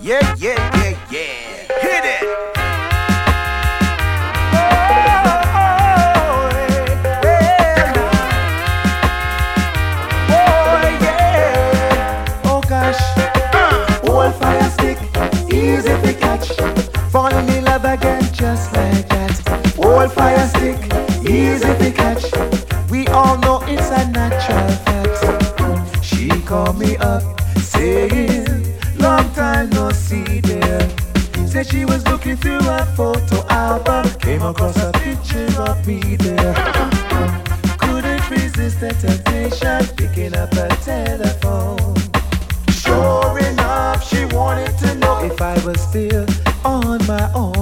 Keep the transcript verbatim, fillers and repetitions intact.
Yeah, yeah, yeah, yeah. Hit it. Old fire stick, easy to catch. Fall in love again just like that. Old fire stick, easy to catch. We all know it's a natural fact. She called me up saying, long time no see there. Said she was looking through a photo album, came across a picture of me there. Couldn't resist the temptation, picking up a telephone. Sure enough, she wanted to know if I was still on my own.